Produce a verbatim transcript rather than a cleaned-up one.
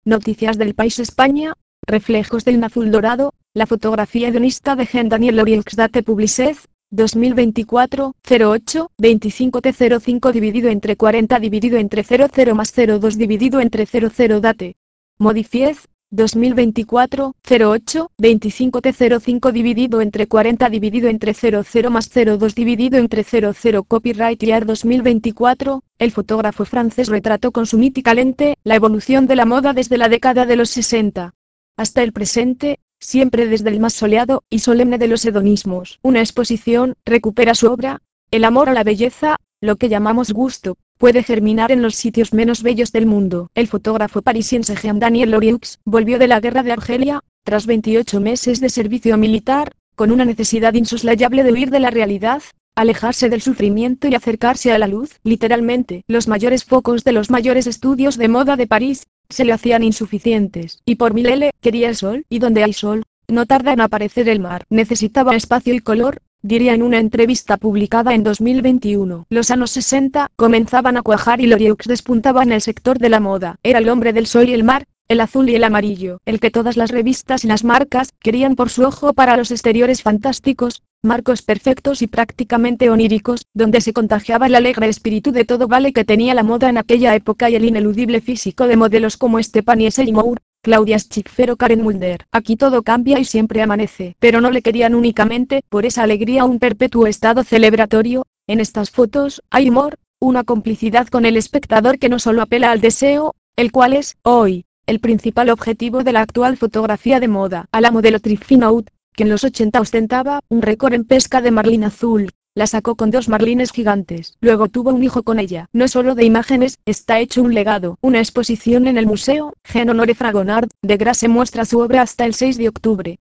Noticias del País España, reflejos de un azul dorado, la fotografía hedonista de Jean Daniel Lorieux date publicez, dos mil veinticuatro, cero ocho, veinticinco T cero cinco dividido entre cuarenta dividido entre cero cero más cero dos dividido entre cero cero date. Modifiez, dos mil veinticuatro, cero ocho, veinticinco T cero cinco dividido entre cuarenta dividido entre cero cero más cero dos dividido entre cero cero Copyright Year dos mil veinticuatro, el fotógrafo francés retrató con su mítica lente la evolución de la moda desde la década de los sesenta hasta el presente, siempre desde el más soleado y solemne de los hedonismos. Una exposición recupera su obra. El amor a la belleza, lo que llamamos gusto, puede germinar en los sitios menos bellos del mundo. El fotógrafo parisiense Jean Daniel Lorieux volvió de la guerra de Argelia, tras veintiocho meses de servicio militar, con una necesidad insoslayable de huir de la realidad, alejarse del sufrimiento y acercarse a la luz. Literalmente, los mayores focos de los mayores estudios de moda de París se le hacían insuficientes. Y por mil ele, quería el sol, y donde hay sol, no tarda en aparecer el mar. Necesitaba espacio y color, diría en una entrevista publicada en dos mil veintiuno. Los años sesenta comenzaban a cuajar y Lorieux despuntaba en el sector de la moda. Era el hombre del sol y el mar, el azul y el amarillo, el que todas las revistas y las marcas querían por su ojo para los exteriores fantásticos, marcos perfectos y prácticamente oníricos, donde se contagiaba el alegre espíritu de todo vale que tenía la moda en aquella época y el ineludible físico de modelos como Stephanie Seymour, Claudia Schiffer o Karen Mulder. Aquí todo cambia y siempre amanece, pero no le querían únicamente por esa alegría un perpetuo estado celebratorio. En estas fotos hay humor, una complicidad con el espectador que no solo apela al deseo, el cual es, hoy, el principal objetivo de la actual fotografía de moda. A la modelo Trixie Knott, que en los ochenta ostentaba un récord en pesca de marlín azul, la sacó con dos marlines gigantes. Luego tuvo un hijo con ella. No solo de imágenes, está hecho un legado. Una exposición en el Museo Jean Honore Fragonard de Grasse muestra su obra hasta el seis de octubre.